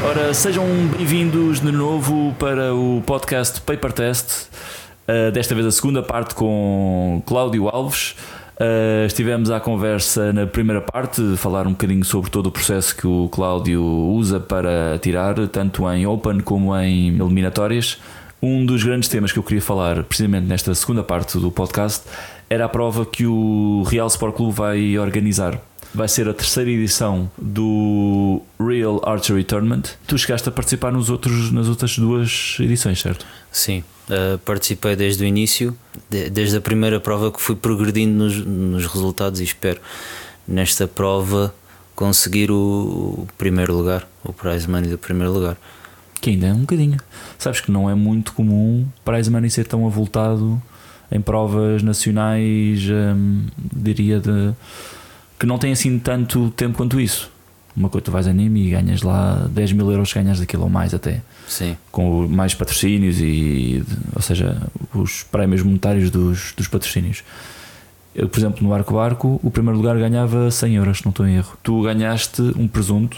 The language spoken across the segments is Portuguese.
Ora, sejam bem-vindos de novo para o podcast Paper Test, desta vez a segunda parte com Cláudio Alves. Estivemos à conversa na primeira parte, falar um bocadinho sobre todo o processo que o Cláudio usa para tirar, tanto em Open como em eliminatórias. Um dos grandes temas que eu queria falar precisamente nesta segunda parte do podcast era a prova que o Real Sport Clube vai organizar. Vai ser a terceira edição do Real Archery Tournament. Tu chegaste a participar nas outras duas edições, certo? Sim, participei desde o início, desde a primeira prova, que fui progredindo nos resultados e espero nesta prova conseguir o primeiro lugar, o prize money do primeiro lugar. Que ainda é um bocadinho. Sabes que não é muito comum prize money ser tão avultado em provas nacionais, diria que não tem assim tanto tempo quanto isso. Uma coisa, tu vais a Nîmes e ganhas lá 10 mil euros, ganhas daquilo ou mais até. Sim. Com mais patrocínios ou seja, os prémios monetários dos patrocínios. Eu, por exemplo, no Arco, o primeiro lugar ganhava 100 euros, se não estou em erro. Tu ganhaste um presunto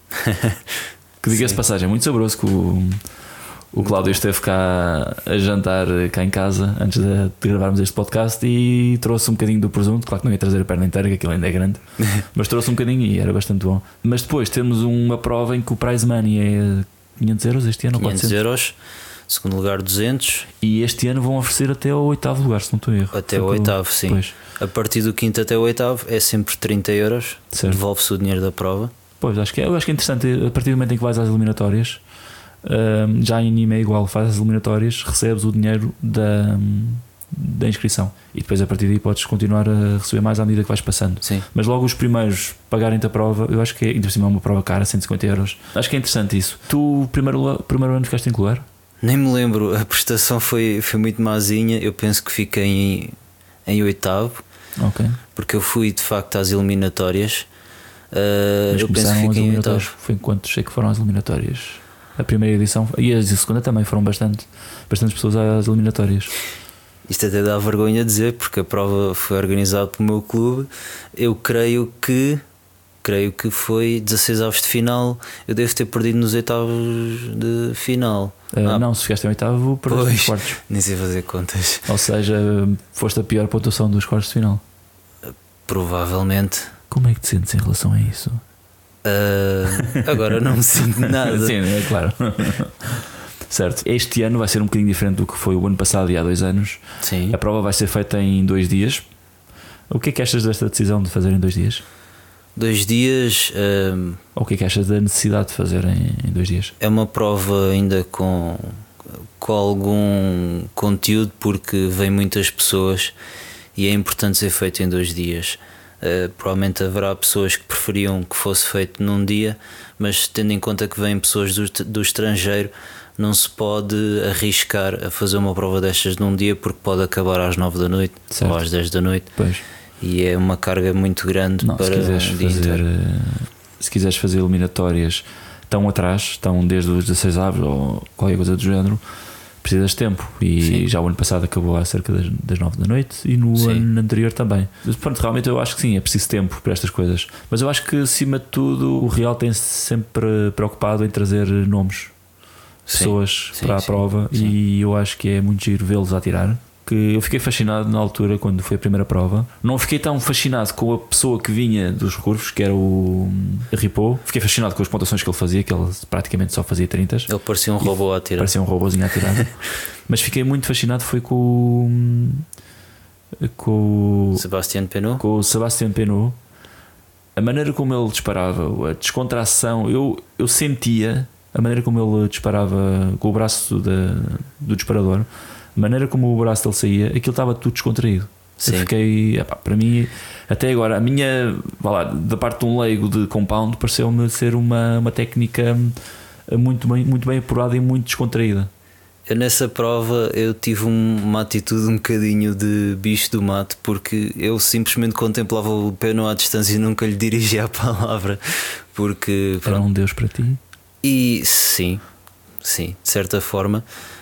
que, diga-se de passagem, é muito saboroso, que o Cláudio esteve cá a jantar cá em casa antes de gravarmos este podcast e trouxe um bocadinho do presunto. Claro que não ia trazer a perna inteira, que aquilo ainda é grande, mas trouxe um bocadinho e era bastante bom. Mas depois temos uma prova em que o prize money é 500 euros este ano, 500 euros, segundo lugar 200. E este ano vão oferecer até ao oitavo lugar, se não estou a erro. Até o oitavo, sim. Pois. A partir do quinto até o oitavo é sempre 30 euros, devolve-se o dinheiro da prova. Pois, eu acho que é interessante. A partir do momento em que vais às eliminatórias, já em Nîmes é igual, fazes as eliminatórias, recebes o dinheiro da inscrição e depois a partir daí podes continuar a receber mais à medida que vais passando. Sim. Mas logo os primeiros pagarem-te a prova, eu acho que ainda por cima é uma prova cara, 150 euros. Acho que é interessante isso. Tu primeiro ano ficaste em que lugar? Nem me lembro, a prestação foi muito mazinha. Eu penso que fiquei em oitavo. Ok. Porque eu fui de facto às eliminatórias. Eu penso que fiquei em oitavo. Foi enquanto sei que foram às eliminatórias. A primeira edição e a segunda também foram bastantes pessoas às eliminatórias. Isto até dá vergonha de dizer, porque a prova foi organizada pelo meu clube. Eu creio que foi 16 avos de final. Eu devo ter perdido nos oitavos de final. Não, se ficaste em oitavo, perdeste nos quartos. Nem sei fazer contas. Ou seja, foste a pior pontuação dos quartos de final. Provavelmente. Como é que te sentes em relação a isso? Agora não me sinto nada. Sim, é claro. Certo. Este ano vai ser um bocadinho diferente do que foi o ano passado e há 2 anos. Sim. A prova vai ser feita em 2 dias. O que é que achas desta decisão de fazer em 2 dias? 2 dias. Ou o que é que achas da necessidade de fazer em 2 dias? É uma prova ainda com algum conteúdo, porque vêm muitas pessoas e é importante ser feito em 2 dias. Provavelmente haverá pessoas que preferiam que fosse feito num dia, mas tendo em conta que vêm pessoas do estrangeiro, não se pode arriscar a fazer uma prova destas num dia, porque pode acabar às 9 da noite, certo, ou às 10 da noite. Pois. E é uma carga muito grande. Não, para se quiseres fazer eliminatórias tão atrás, estão desde os 16 avos ou qualquer coisa do género, precisas de tempo. E sim, já o ano passado acabou há cerca das 9 da noite e no sim, ano anterior também. Pronto, realmente eu acho que sim, é preciso tempo para estas coisas. Mas eu acho que acima de tudo o Real tem-se sempre preocupado em trazer nomes, pessoas para a prova, e eu acho que é muito giro vê-los a tirar. Que eu fiquei fascinado na altura quando foi a primeira prova. Não fiquei tão fascinado com a pessoa que vinha dos recursos, que era o Ripou. Fiquei fascinado com as pontuações que ele fazia, que ele praticamente só fazia 30. Ele parecia um robô a tirar. Parecia um robôzinho a tirar. Mas fiquei muito fascinado foi com o Sebastián Penaud. Com o Sebastián Penaud. A maneira como ele disparava, a descontração, eu sentia a maneira como ele disparava com o braço do disparador. A maneira como o braço dele saía, aquilo estava tudo descontraído. Sim. Eu fiquei, para mim, até agora, a minha, da parte de um leigo de compound, pareceu-me ser uma técnica muito bem apurada e muito descontraída. Eu nessa prova eu tive uma atitude um bocadinho de bicho do mato, porque eu simplesmente contemplava o Penaud à distância e nunca lhe dirigia a palavra, porque era um deus para ti. E sim, de certa forma.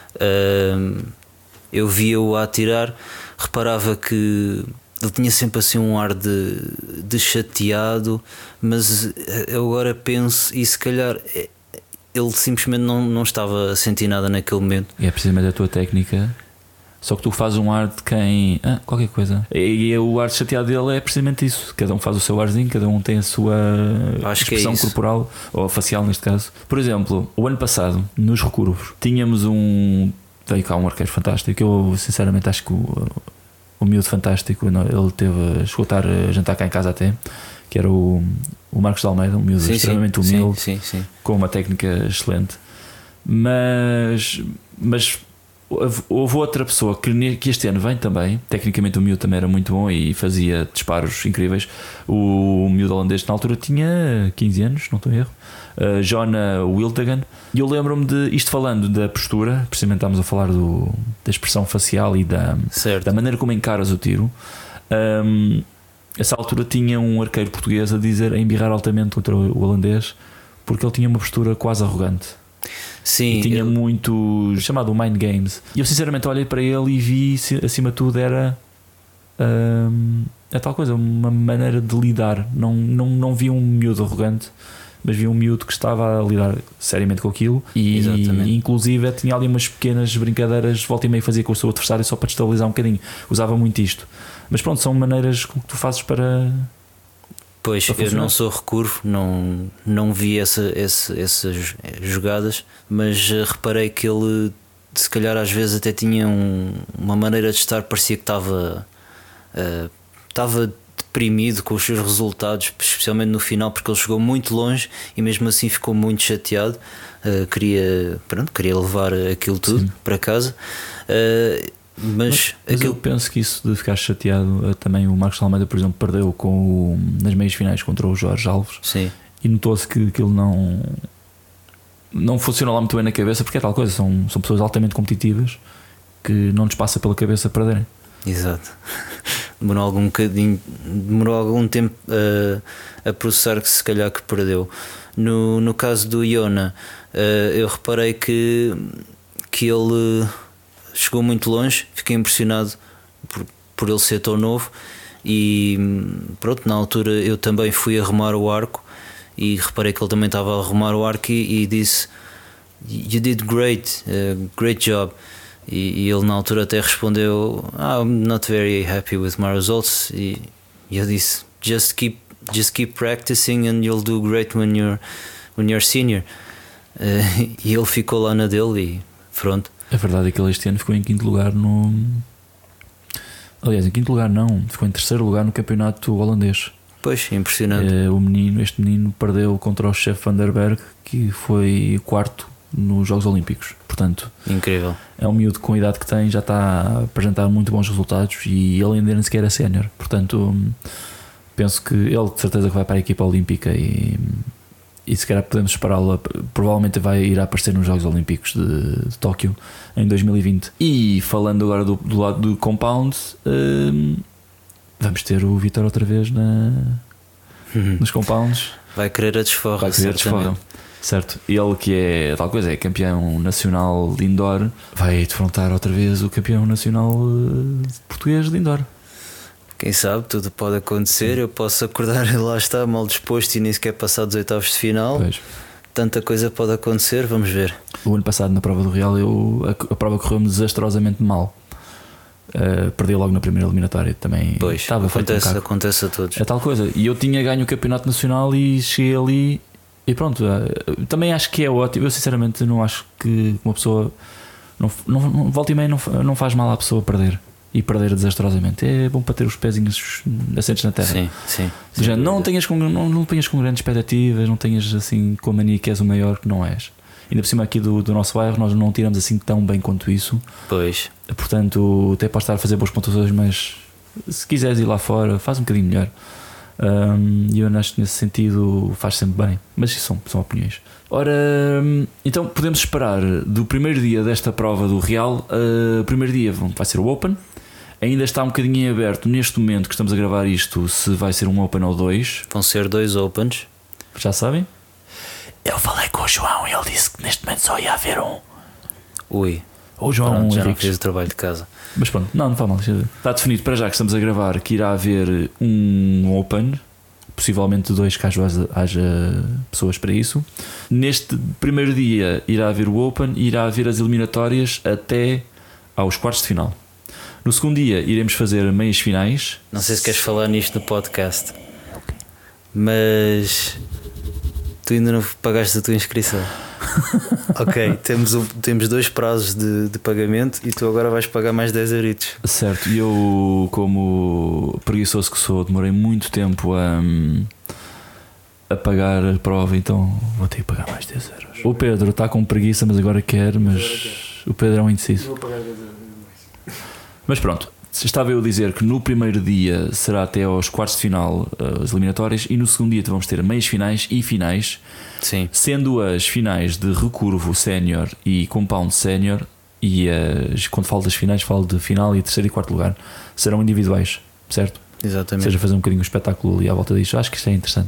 Eu via-o a atirar, reparava que ele tinha sempre assim um ar de chateado, mas eu agora penso, e se calhar ele simplesmente não estava a sentir nada naquele momento. E é precisamente a tua técnica. Só que tu fazes um ar de quem. Qualquer coisa. E o ar chateado dele é precisamente isso. Cada um faz o seu arzinho, cada um tem a sua expressão corporal, ou facial neste caso. Por exemplo, o ano passado, nos Recurvos, tínhamos veio cá um arqueiro fantástico. Eu sinceramente acho que o miúdo fantástico, ele chegou a estar a jantar cá em casa até, que era o Marcos de Almeida, um miúdo extremamente humilde, sim. Com uma técnica excelente. Mas houve outra pessoa que este ano vem também. Tecnicamente o miúdo também era muito bom e fazia disparos incríveis. O miúdo holandês na altura tinha 15 anos, não estou em erro, Jona Wildegan. E eu lembro-me de isto, falando da postura, precisamente estávamos a falar da expressão facial e da maneira como encaras o tiro. Essa altura tinha um arqueiro português a embirrar altamente contra o holandês, porque ele tinha uma postura quase arrogante. Sim, e tinha muito chamado Mind Games. E eu sinceramente olhei para ele e vi, acima de tudo, era a tal coisa, uma maneira de lidar. Não vi um miúdo arrogante, mas vi um miúdo que estava a lidar seriamente com aquilo. E inclusive tinha ali umas pequenas brincadeiras, volta e meia fazia com o seu adversário só para destabilizar um bocadinho. Usava muito isto. Mas pronto, são maneiras que tu fazes para... Pois, eu não sou recurvo, não vi essas jogadas, mas reparei que ele, se calhar às vezes até tinha uma maneira de estar, parecia que estava deprimido com os seus resultados, especialmente no final, porque ele chegou muito longe e mesmo assim ficou muito chateado. Queria levar aquilo tudo para casa. Mas eu penso que isso de ficar chateado, também o Marcos Almeida, por exemplo, perdeu nas meias finais contra o Jorge Alves. Sim. E notou-se que aquilo não funcionou lá muito bem na cabeça, porque é tal coisa, são pessoas altamente competitivas que não lhes passa pela cabeça perderem. Exato. Demorou algum tempo a processar que se calhar que perdeu. No caso do Jona, eu reparei que ele chegou muito longe, fiquei impressionado por ele ser tão novo. E pronto, na altura eu também fui arrumar o arco e reparei que ele também estava a arrumar o arco e disse: "You did great, great job." E ele na altura até respondeu: "I'm not very happy with my results." E eu disse: just keep practicing and you'll do great when you're senior." E ele ficou lá na dele e pronto. A verdade é que ele este ano ficou em quinto lugar Aliás, em quinto lugar não, ficou em terceiro lugar no campeonato holandês. Pois, impressionante. Este menino perdeu contra o Chef Van der Berg, que foi quarto nos Jogos Olímpicos. Portanto, incrível. É um miúdo com a idade que tem, já está a apresentar muito bons resultados e ele ainda nem sequer é sénior. Portanto, penso que ele de certeza que vai para a equipa olímpica e se calhar podemos esperá-lo. Provavelmente vai ir a aparecer nos Jogos Olímpicos de Tóquio em 2020. E falando agora do lado do compound, vamos ter o Vítor outra vez nos compounds. Vai querer a desforra. Certo, ele que é tal coisa, é campeão nacional de indoor, vai defrontar outra vez o campeão nacional português de indoor. Quem sabe, tudo pode acontecer. Eu posso acordar e lá está, mal disposto e nem sequer passar dos oitavos de final. Pois. Tanta coisa pode acontecer, vamos ver. O ano passado na prova do Real a prova correu-me desastrosamente mal. Perdi logo na primeira eliminatória também. Pois, acontece a todos. É tal coisa. E eu tinha ganho o campeonato nacional e cheguei ali e pronto. Também acho que é ótimo. Eu sinceramente não acho que uma pessoa volta e meia não faz mal à pessoa perder. E perder desastrosamente é bom para ter os pezinhos assentes na terra. Sim. Não tenhas com grandes expectativas, não tenhas assim com a mania que és o maior, que não és. Ainda por cima aqui do nosso bairro nós não tiramos assim tão bem quanto isso. Pois. Portanto, até podes estar a fazer boas pontuações, mas se quiseres ir lá fora, faz um bocadinho melhor. E eu acho que nesse sentido faz sempre bem. Mas isso são opiniões. Ora, então podemos esperar do primeiro dia desta prova do Real. O primeiro dia vai ser o Open. Ainda está um bocadinho em aberto neste momento que estamos a gravar isto, se vai ser um Open ou dois. Vão ser 2 Opens. Já sabem? Eu falei com o João e ele disse que neste momento só ia haver um. Ui. O João Henriques. Já não Henriques. fiz o trabalho de casa. Mas pronto, não faz mal. Está definido para já que estamos a gravar que irá haver um Open possivelmente 2 caso haja pessoas para isso. Neste primeiro dia irá haver o Open e irá haver as eliminatórias até aos quartos de final. No segundo dia iremos fazer meias finais. Não sei se queres falar nisto no podcast, mas tu ainda não pagaste a tua inscrição. Ok, temos 2 prazos de pagamento e tu agora vais pagar mais 10 euritos. Certo, e eu, como preguiçoso que sou, demorei muito tempo a pagar a prova, então vou ter que pagar mais 10 euros. O Pedro está com preguiça, mas agora quer, o Pedro é um indeciso. Vou pagar 10 euros. Mas pronto, estava eu a dizer que no primeiro dia será até aos quartos de final as eliminatórias, e no segundo dia vamos ter meias finais e finais. Sim. Sendo as finais de recurvo sénior e compound sénior, e quando falo das finais, falo de final e terceiro e quarto lugar, serão individuais, certo? Exatamente. Ou seja, fazer um bocadinho de espetáculo ali à volta disto. Acho que isto é interessante.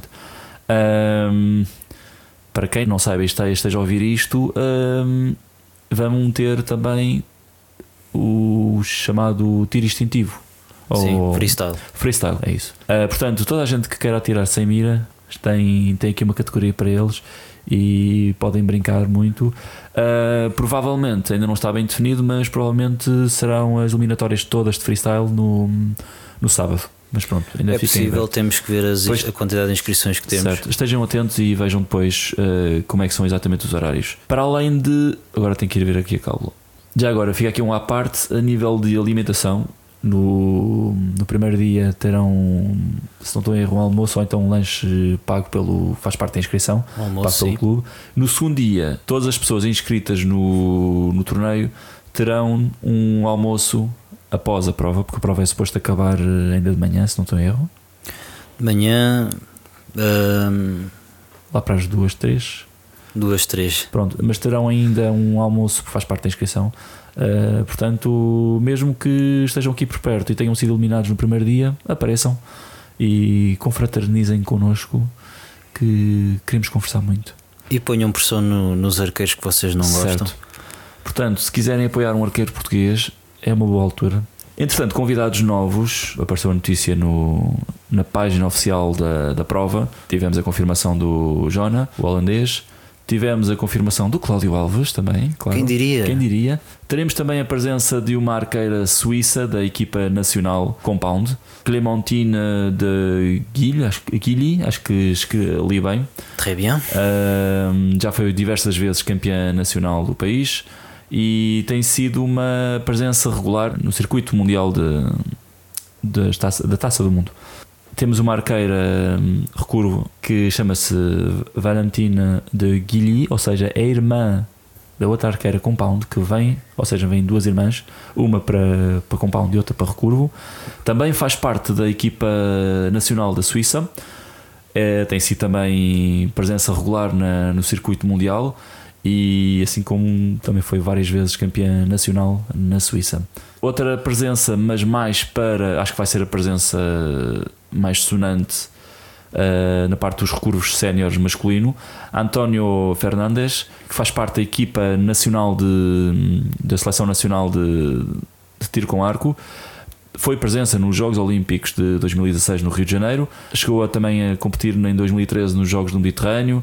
Para quem não saiba e esteja a ouvir isto, vamos ter também o chamado tiro instintivo. Sim, freestyle. Freestyle, é isso. Portanto, toda a gente que queira atirar sem mira tem aqui uma categoria para eles e podem brincar muito. Provavelmente ainda não está bem definido, mas provavelmente serão as eliminatórias todas de freestyle no sábado. Mas pronto, ainda é possível, temos que ver a quantidade de inscrições que temos. Certo. Estejam atentos e vejam depois como é que são exatamente os horários. Para além de... Agora tenho que ir ver aqui a cábula. Já agora fica aqui um à parte a nível de alimentação. No primeiro dia terão, se não estou em erro, um almoço ou então um lanche pago faz parte da inscrição, pago pelo clube. No segundo dia, todas as pessoas inscritas no torneio terão um almoço após a prova, porque a prova é suposto acabar ainda de manhã, se não estou em erro. De manhã, lá para as 2, 3. 2, 3. Pronto, mas terão ainda um almoço que faz parte da inscrição. Portanto, mesmo que estejam aqui por perto e tenham sido eliminados no primeiro dia, apareçam e confraternizem connosco, que queremos conversar muito. E ponham pressão nos arqueiros que vocês não gostam. Portanto, se quiserem apoiar um arqueiro português, é uma boa altura. Entretanto, convidados novos, apareceu a notícia na página oficial da prova. Tivemos a confirmação do Jona, o holandês. Tive-nos a confirmação do Cláudio Alves também, claro. Quem diria? Teremos também a presença de uma arqueira suíça da equipa nacional Compound, Clémentine de Guilly, acho que li bem. Très bien. Já foi diversas vezes campeã nacional do país e tem sido uma presença regular no circuito mundial da Taça do Mundo. Temos uma arqueira recurvo que chama-se Valentine de Guilly, ou seja, é a irmã da outra arqueira Compound que vem, ou seja, vêm 2 irmãs, uma para Compound e outra para recurvo. Também faz parte da equipa nacional da Suíça, tem sido também presença regular no circuito mundial e assim como também foi várias vezes campeã nacional na Suíça. Outra presença, mas mais acho que vai ser a presença mais sonante na parte dos recurvos séniores masculino, António Fernandes, que faz parte da equipa nacional da seleção nacional de tiro com arco. Foi presença nos Jogos Olímpicos de 2016 no Rio de Janeiro, chegou também a competir em 2013 nos Jogos do Mediterrâneo,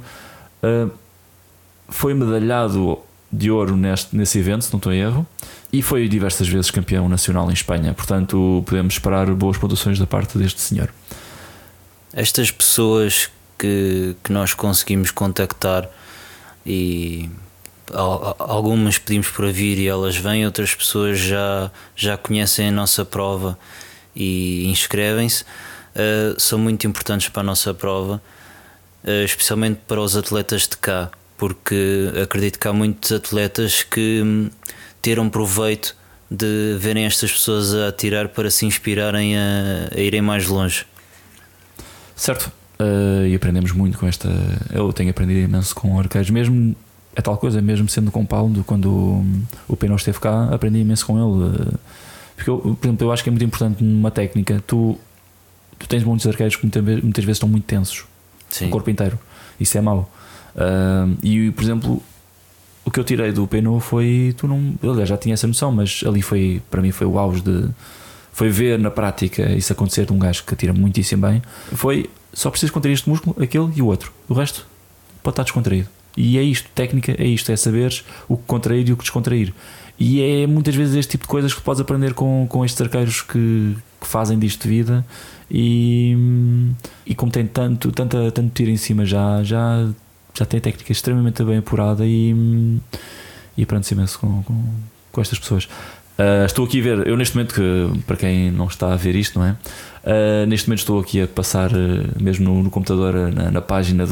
foi medalhado de ouro nesse evento, se não estou em erro, e foi diversas vezes campeão nacional em Espanha. Portanto, podemos esperar boas pontuações da parte deste senhor. Estas pessoas que nós conseguimos contactar, e algumas pedimos para vir e elas vêm, outras pessoas já conhecem a nossa prova e inscrevem-se, são muito importantes para a nossa prova, especialmente para os atletas de cá, porque acredito que há muitos atletas que terão proveito de verem estas pessoas a atirar para se inspirarem a irem mais longe. Certo, e aprendemos muito com esta. Eu tenho aprendido imenso com arqueiros, mesmo é tal coisa, mesmo sendo Compound, quando o Peno esteve cá, aprendi imenso com ele. Porque por exemplo, eu acho que é muito importante numa técnica. Tu tens muitos arqueiros que muitas vezes estão muito tensos. Sim. O corpo inteiro, isso é mau. E por exemplo, o que eu tirei do Peno foi, eu já tinha essa noção, mas ali para mim foi o auge foi ver na prática isso acontecer de um gajo que atira muitíssimo bem. Foi só precisas contrair este músculo, aquele e o outro. O resto pode estar descontraído. E é isto, técnica é isto, é saberes o que contrair e o que descontrair. E é muitas vezes este tipo de coisas que podes aprender com estes arqueiros que fazem disto de vida. E como tem tanto tiro em cima, já tem a técnica extremamente bem apurada e aprende-se imenso com estas pessoas. Estou aqui a ver, eu neste momento, que para quem não está a ver isto, não é? Neste momento estou aqui a passar mesmo no computador na página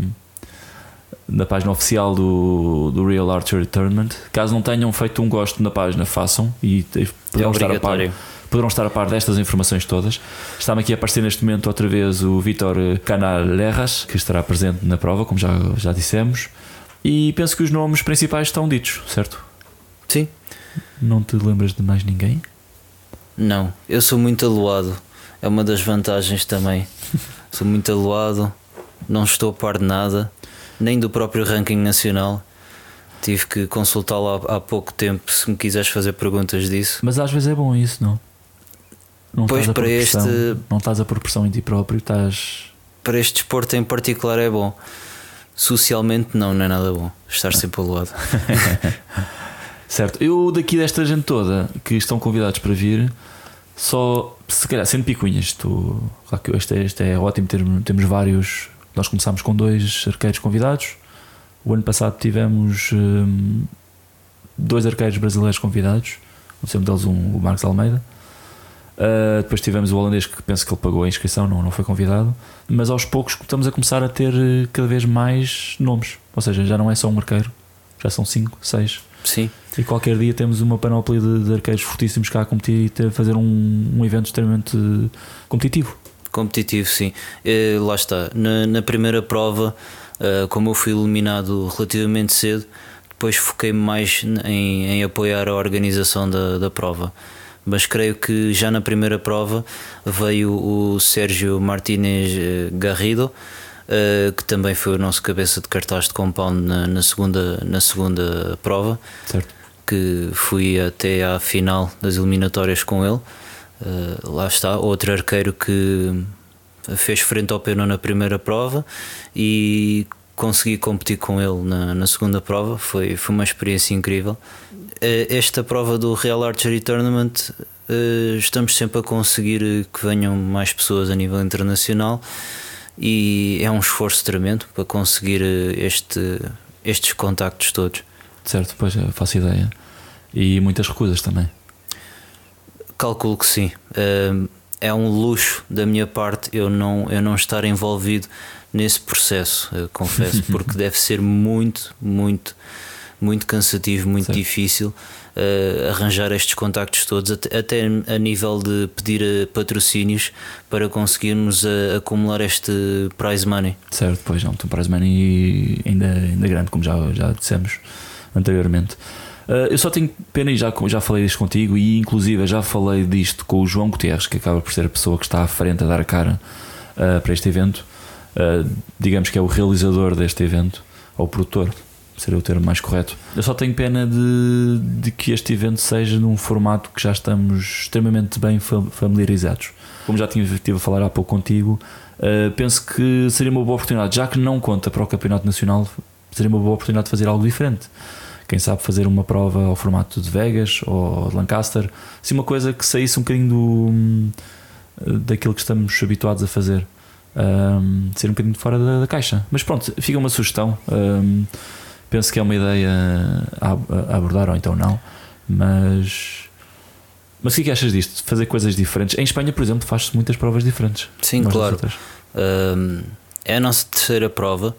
oficial do Real Archery Tournament. Caso não tenham feito um gosto na página, façam e poderão estar a par destas informações todas. Está-me aqui a aparecer neste momento outra vez o Vítor Canalejas, que estará presente na prova, como já dissemos, e penso que os nomes principais estão ditos, certo? Sim. Não te lembras de mais ninguém? Não, eu sou muito aloado, é uma das vantagens também. Sou muito aloado, não estou a par de nada, nem do próprio ranking nacional. Tive que consultá-lo há pouco tempo, se me quiseres fazer perguntas disso. Mas às vezes é bom isso, não? Pois para não estás a pôr pressão em ti próprio, estás... Para este desporto em particular é bom. Socialmente não é nada bom estar sempre ao lado. Certo, eu daqui desta gente toda que estão convidados para vir, só se calhar sendo picuinhas, claro que este é ótimo, temos vários. Nós começámos com 2 arqueiros convidados. O ano passado tivemos 2 arqueiros brasileiros convidados, sendo deles o Marcos Almeida. Depois tivemos o holandês, que penso que ele pagou a inscrição, não foi convidado. Mas aos poucos estamos a começar a ter cada vez mais nomes, ou seja, já não é só um arqueiro, já são 5, 6. Sim. E qualquer dia temos uma panóplia de arqueiros fortíssimos cá a competir e fazer um evento extremamente competitivo. Competitivo, sim. Lá está. Na primeira prova, como eu fui eliminado relativamente cedo, depois foquei-me mais em apoiar a organização da prova. Mas creio que já na primeira prova veio o Sérgio Martínez Garrido, que também foi o nosso cabeça de cartaz de compound na segunda prova. Certo. Que fui até à final das eliminatórias com ele. Lá está, outro arqueiro que fez frente ao Peno na primeira prova e consegui competir com ele na segunda prova. Foi uma experiência incrível. Esta prova do Real Archery Tournament, estamos sempre a conseguir que venham mais pessoas a nível internacional e é um esforço tremendo para conseguir estes contactos todos. Certo, pois faço ideia. E muitas recusas também. Calculo que sim. É um luxo da minha parte eu não estar envolvido nesse processo, confesso, porque deve ser muito, muito, muito cansativo, muito certo. Difícil arranjar estes contactos todos, até a nível de pedir patrocínios para conseguirmos acumular este prize money. Certo, pois não, tem um prize money ainda grande, como já dissemos anteriormente. Eu só tenho pena, e já falei disto contigo, e inclusive já falei disto com o João Gutierrez, que acaba por ser a pessoa que está à frente a dar a cara para este evento. Digamos que é o realizador deste evento, ou o produtor, seria o termo mais correto. Eu só tenho pena de que este evento seja num formato que já estamos extremamente bem familiarizados. Como já estive a falar há pouco contigo, penso que seria uma boa oportunidade, já que não conta para o Campeonato Nacional, seria uma boa oportunidade de fazer algo diferente. Quem sabe fazer uma prova ao formato de Vegas ou de Lancaster, assim, uma coisa que saísse um bocadinho daquilo que estamos habituados a fazer, ser um bocadinho fora da caixa. Mas pronto, fica uma sugestão. Penso que é uma ideia a abordar, ou então não. Mas o que é que achas disto? Fazer coisas diferentes? Em Espanha, por exemplo, faz-se muitas provas diferentes. Sim, claro. É a nossa terceira prova.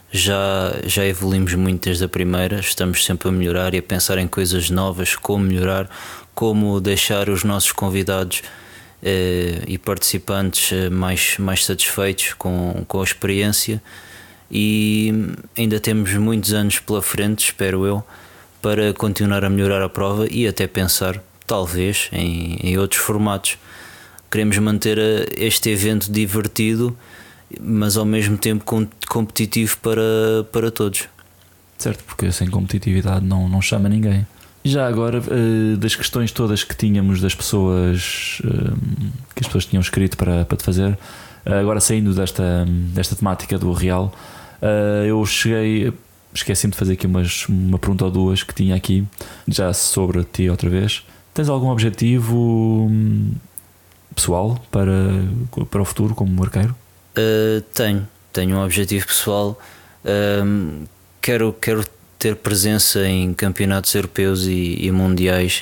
Já evoluímos muito desde a primeira. Estamos sempre a melhorar e a pensar em coisas novas, como melhorar, como deixar os nossos convidados e participantes mais satisfeitos com a experiência. E ainda temos muitos anos pela frente, espero eu, para continuar a melhorar a prova e até pensar talvez em outros formatos. Queremos manter este evento divertido, mas ao mesmo tempo competitivo para todos. Certo, porque sem competitividade não chama ninguém. Já agora, das questões todas que tínhamos das pessoas, que as pessoas tinham escrito para te fazer, Agora saindo desta temática do Real, eu esqueci-me de fazer aqui uma pergunta ou duas que tinha aqui, já sobre ti outra vez. Tens algum objetivo pessoal para o futuro como arqueiro? Tenho um objetivo pessoal. Quero ter presença em campeonatos europeus e mundiais.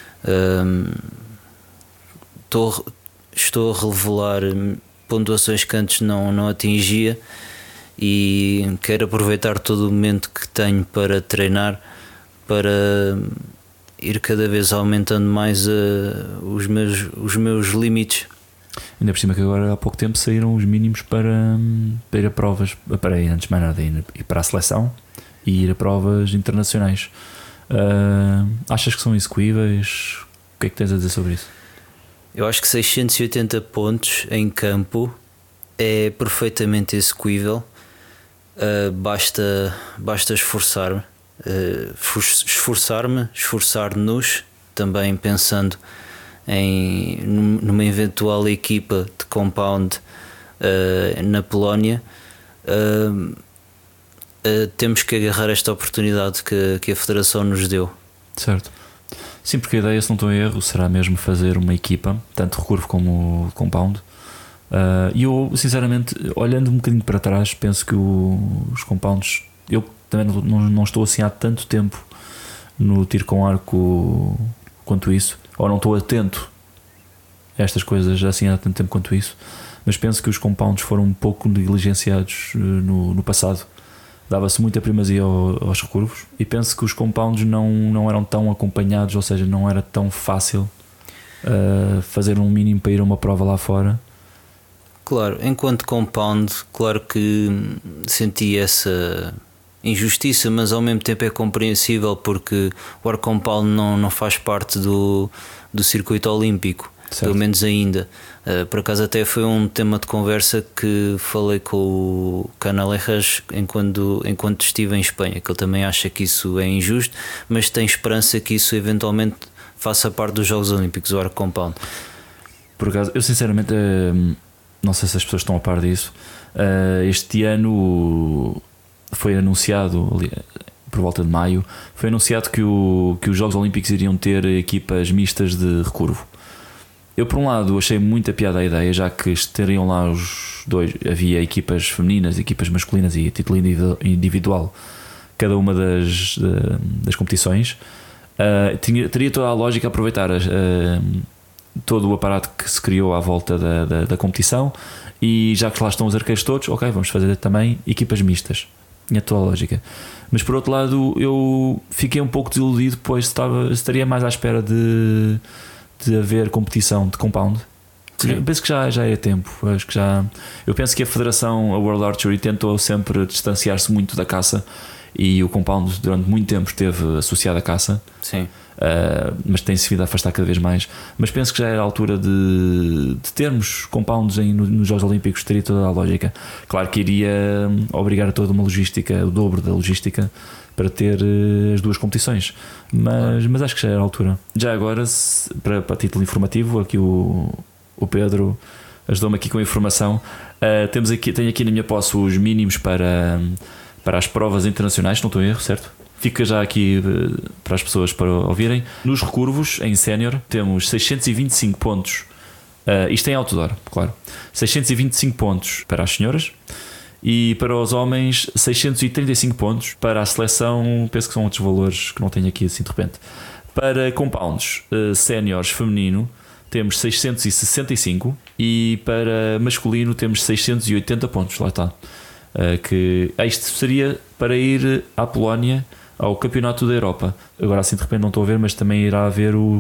Estou a revelar pontuações que antes não atingia e quero aproveitar todo o momento que tenho para treinar, para ir cada vez aumentando mais os meus limites. Ainda por cima que agora há pouco tempo saíram os mínimos para ir a provas, antes de mais nada, ir para a seleção e ir a provas internacionais. Achas que são execuíveis? O que é que tens a dizer sobre isso? Eu acho que 680 pontos em campo é perfeitamente execuível. Basta esforçar-me, esforçar-nos, também pensando numa eventual equipa de compound na Polónia. Temos que agarrar esta oportunidade que a Federação nos deu. Certo. Sim, porque a ideia, se não estou em erro, será mesmo fazer uma equipa, tanto recurvo como compound. E eu, sinceramente, olhando um bocadinho para trás, penso que os compounds, eu também não estou assim há tanto tempo no tiro com arco quanto isso, ou não estou atento a estas coisas assim há tanto tempo quanto isso, mas penso que os compounds foram um pouco negligenciados no passado. Dava-se muita primazia aos recurvos e penso que os compounds não eram tão acompanhados, ou seja, não era tão fácil fazer um mínimo para ir a uma prova lá fora. Claro, enquanto compound, claro que senti essa injustiça, mas ao mesmo tempo é compreensível porque o arco compound não faz parte do circuito olímpico. Certo. Pelo menos ainda. Por acaso até foi um tema de conversa que falei com o Canalejas enquanto estive em Espanha, que ele também acha que isso é injusto, mas tem esperança que isso eventualmente faça parte dos Jogos Olímpicos, o arco compound. Por acaso, eu sinceramente não sei se as pessoas estão a par disso. Este ano foi anunciado, por volta de maio, foi anunciado que os Jogos Olímpicos iriam ter equipas mistas de recurvo. Eu, por um lado, achei muita piada a ideia, já que estariam lá os dois. Havia equipas femininas, equipas masculinas e título individual, cada uma das competições. Teria toda a lógica aproveitar todo o aparato que se criou à volta da competição, e já que lá estão os arqueiros todos, ok, vamos fazer também equipas mistas. Tinha toda a lógica. Mas por outro lado, eu fiquei um pouco desiludido, pois estaria mais à espera de haver competição de compound. Penso que já é tempo. Eu penso que a Federação, a World Archery, tentou sempre distanciar-se muito da caça, e o compound durante muito tempo esteve associado à caça. Sim. Mas tem-se vindo a afastar cada vez mais. Mas penso que já era a altura de termos compounds nos Jogos Olímpicos. Teria toda a lógica. Claro que iria obrigar a toda uma logística, o dobro da logística, para ter as duas competições, mas acho que já era a altura. Já agora, para título informativo, aqui o Pedro ajudou-me aqui com a informação. Tenho aqui na minha posse os mínimos para as provas internacionais, não estou em erro, certo? Fica já aqui para as pessoas para ouvirem. Nos recurvos, em sénior, temos 625 pontos. Isto em outdoor, claro. 625 pontos para as senhoras. E para os homens, 635 pontos. Para a seleção, penso que são outros valores que não tenho aqui assim de repente. Para compounds séniores feminino, temos 665. E para masculino, temos 680 pontos. Lá está. Isto seria para ir à Polónia, ao Campeonato da Europa. Agora assim de repente não estou a ver, mas também irá haver os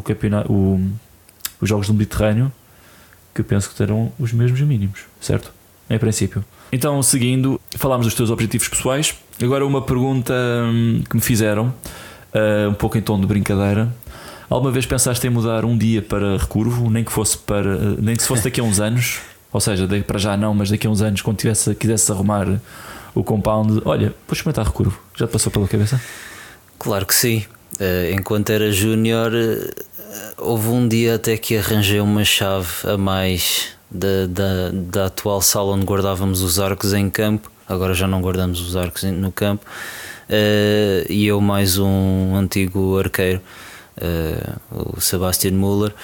Jogos do Mediterrâneo, que eu penso que terão os mesmos mínimos, certo? Em princípio. Então, seguindo, falámos dos teus objetivos pessoais. Agora uma pergunta que me fizeram, um pouco em tom de brincadeira. Alguma vez pensaste em mudar um dia para recurvo, nem que se fosse daqui a uns anos? Ou seja, para já não, mas daqui a uns anos, quando quisesse arrumar o compound, olha, vou experimentar recurvo. Já te passou pela cabeça? Claro que sim. Enquanto era júnior, houve um dia até que arranjei uma chave a mais da atual sala onde guardávamos os arcos em campo. Agora já não guardamos os arcos no campo. E eu mais um antigo arqueiro, o Sebastian Müller.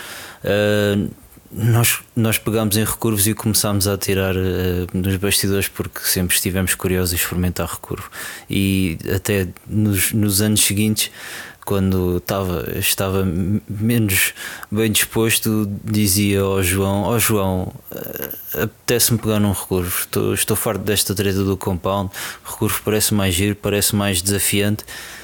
Nós pegámos em recurvos e começámos a atirar nos bastidores, porque sempre estivemos curiosos em experimentar recurvo. E até nos anos seguintes, quando estava menos bem disposto, dizia ao João: João, apetece-me pegar num recurvo, estou farto desta treta do compound, o recurvo parece mais giro, parece mais desafiante.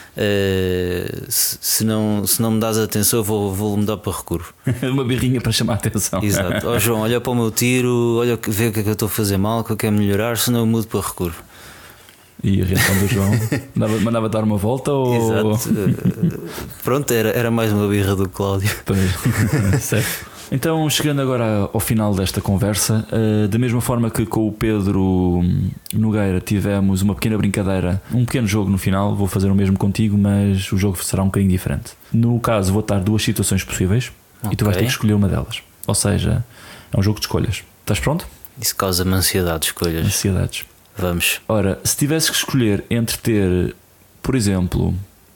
Se não me dás atenção, eu vou mudar para recurvo. Uma birrinha para chamar a atenção. Exato. João, olha para o meu tiro, vê o que é que eu estou a fazer mal, o que eu quero melhorar, senão eu mudo para recurvo. E a reação do João? Mandava dar uma volta? Ou... Exato. Pronto, era mais uma birra do Cláudio. Certo. Então, chegando agora ao final desta conversa, da mesma forma que com o Pedro Nogueira tivemos uma pequena brincadeira, um pequeno jogo no final, vou fazer o mesmo contigo, mas o jogo será um bocadinho diferente. No caso, vou dar 2 situações possíveis, okay, e tu vais ter que escolher uma delas. Ou seja, é um jogo de escolhas. Estás pronto? Isso causa-me ansiedade de escolhas. Ansiedades. Vamos. Ora, se tivesses que escolher entre ter, por exemplo,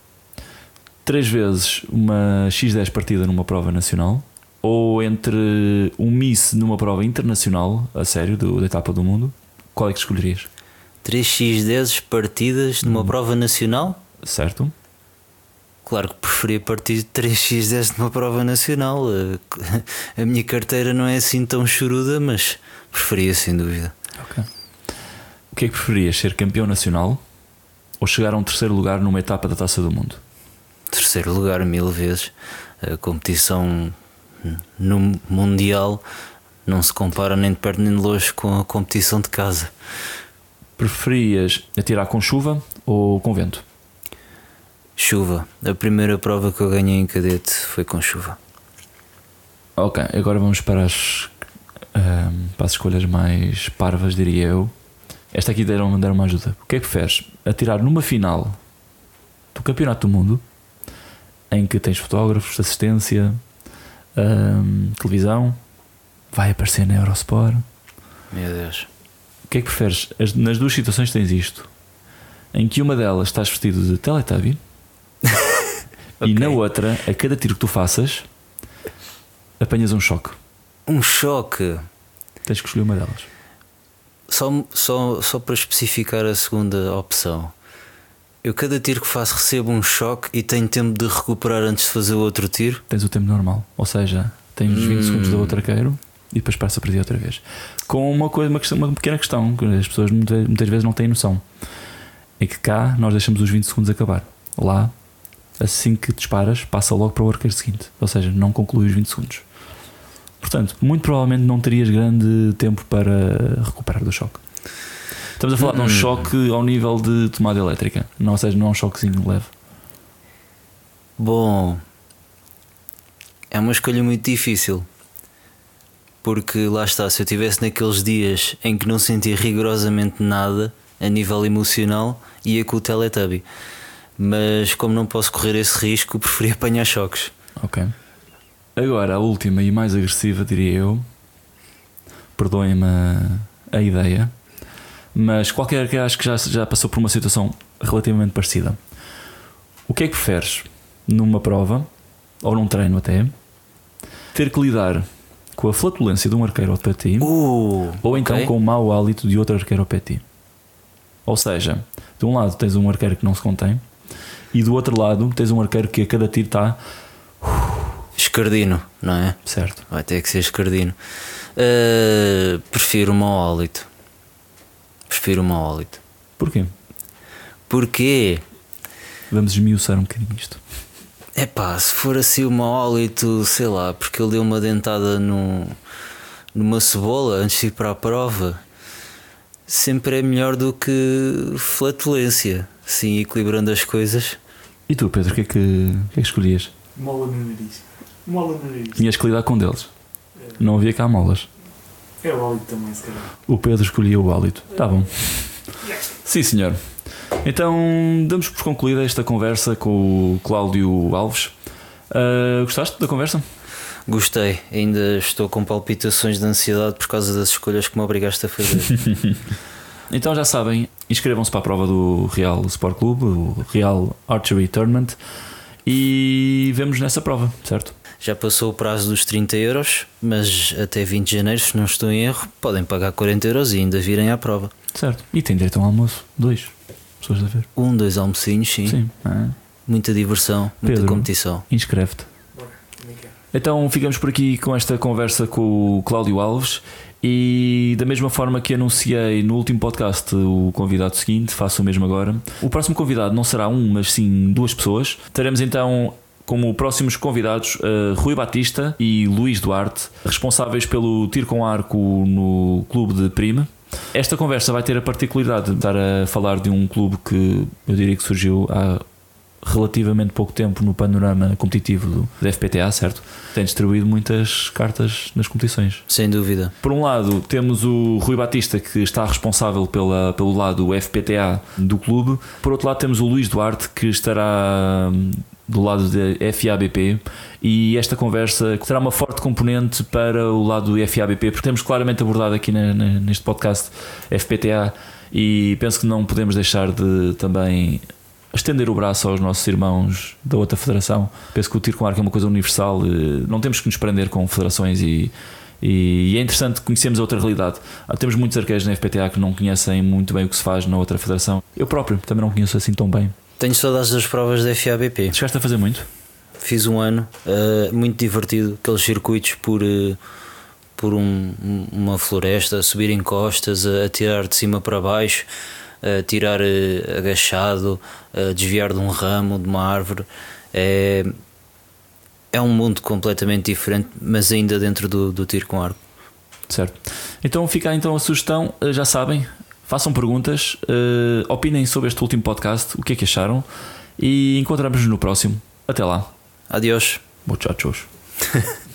3 vezes uma X10 partida numa prova nacional, ou entre um Miss numa prova internacional, a sério, da etapa do mundo, qual é que escolherias? 3x10 partidas numa prova nacional? Certo. Claro que preferia partir 3x10 numa prova nacional. A minha carteira não é assim tão choruda, mas preferia sem dúvida. Ok. O que é que preferias, ser campeão nacional ou chegar a um 3º lugar numa etapa da Taça do Mundo? 3º lugar 1000 vezes. A competição no Mundial não se compara nem de perto nem de longe com a competição de casa. Preferias atirar com chuva ou com vento? Chuva. A primeira prova que eu ganhei em cadete foi com chuva. Ok, agora vamos para as escolhas mais parvas, diria eu. Esta aqui deram uma ajuda. O que é que preferes? Atirar numa final do Campeonato do Mundo, em que tens fotógrafos, assistência, televisão, vai aparecer na Eurosport. Meu Deus. O que é que preferes? Nas 2 situações tens isto, em que uma delas estás vestido de Teletubby okay, e na outra, a cada tiro que tu faças, apanhas um choque. Um choque? Tens que escolher uma delas. Só para especificar a segunda opção, eu cada tiro que faço recebo um choque e tenho tempo de recuperar antes de fazer o outro tiro? Tens o tempo normal, ou seja, tens 20 segundos do outro arqueiro e depois passa para ti outra vez. Com uma pequena questão que as pessoas muitas vezes não têm noção, é que cá nós deixamos os 20 segundos acabar. Lá, assim que disparas, passa logo para o arqueiro seguinte, ou seja, não conclui os 20 segundos. Portanto, muito provavelmente não terias grande tempo para recuperar do choque. Estamos a falar de um choque ao nível de tomada elétrica, não, ou seja, não é um choquezinho leve. Bom, é uma escolha muito difícil, porque lá está, se eu estivesse naqueles dias em que não sentia rigorosamente nada a nível emocional, ia com o Teletubby, mas como não posso correr esse risco, preferi apanhar choques. Ok. Agora a última e mais agressiva, diria eu, perdoem-me a ideia, mas qualquer que acho que já passou por uma situação relativamente parecida. O que é que preferes numa prova, ou num treino até, ter que lidar com a flatulência de um arqueiro ao pé de ti, ou então okay, com o mau hálito de outro arqueiro ao pé de ti? Ou seja, de um lado tens um arqueiro que não se contém e do outro lado tens um arqueiro que a cada tiro está escardino, não é? Certo. Vai ter que ser escardino. Prefiro o mau hálito. Porquê? Porquê? Vamos esmiuçar um bocadinho isto. É pá, se for assim o mau hálito, sei lá, porque ele deu uma dentada numa cebola antes de ir para a prova, sempre é melhor do que flatulência, assim, equilibrando as coisas. E tu, Pedro, o que é que escolhias? Mola no nariz. Tinhas que lidar com um deles. Não havia cá molas. É o hálito também, se calhar. O Pedro escolhia o hálito. Tá bom. Sim, senhor. Então damos por concluída esta conversa com o Cláudio Alves. Gostaste da conversa? Gostei, ainda estou com palpitações de ansiedade por causa das escolhas que me obrigaste a fazer. Então já sabem, inscrevam-se para a prova do Real Sport Clube, o Real Archery Tournament, e vemos nessa prova, certo? Já passou o prazo dos 30 euros, mas até 20 de janeiro, se não estou em erro, podem pagar 40 euros e ainda virem à prova. Certo, e tem direito a um almoço, 2 pessoas a ver. 2 almocinhos, sim. Sim. Muita diversão, muita Pedro, competição. Inscreve-te. Bora, nem quero. Então ficamos por aqui com esta conversa com o Cláudio Alves. E da mesma forma que anunciei no último podcast o convidado seguinte, faço o mesmo agora. O próximo convidado não será mas sim 2 pessoas. Teremos então como próximos convidados Rui Batista e Luís Duarte, responsáveis pelo tiro com arco no clube de Prime. Esta conversa vai ter a particularidade de estar a falar de um clube que eu diria que surgiu há relativamente pouco tempo no panorama competitivo do FPTA, certo? Tem distribuído muitas cartas nas competições. Sem dúvida. Por um lado temos o Rui Batista, que está responsável pelo lado FPTA do clube. Por outro lado temos o Luís Duarte, que estará do lado da FABP, e esta conversa terá uma forte componente para o lado do FABP, porque temos claramente abordado aqui neste podcast FPTA, e penso que não podemos deixar de também estender o braço aos nossos irmãos da outra federação. Penso que o tiro com arco é uma coisa universal, não temos que nos prender com federações, e é interessante conhecermos a outra realidade. Temos muitos arqueiros na FPTA que não conhecem muito bem o que se faz na outra federação. Eu próprio também não conheço assim tão bem. Tenho saudades das provas da FABP. Chegaste a fazer muito? Fiz um ano, muito divertido, aqueles circuitos por uma floresta, a subir em costas, a tirar de cima para baixo, a tirar agachado, a desviar de um ramo, de uma árvore. É um mundo completamente diferente, mas ainda dentro do tiro com arco. Certo. Então fica então a sugestão, já sabem, façam perguntas, opinem sobre este último podcast, o que é que acharam, e encontramos-nos no próximo. Até lá. Adiós. Muchachos.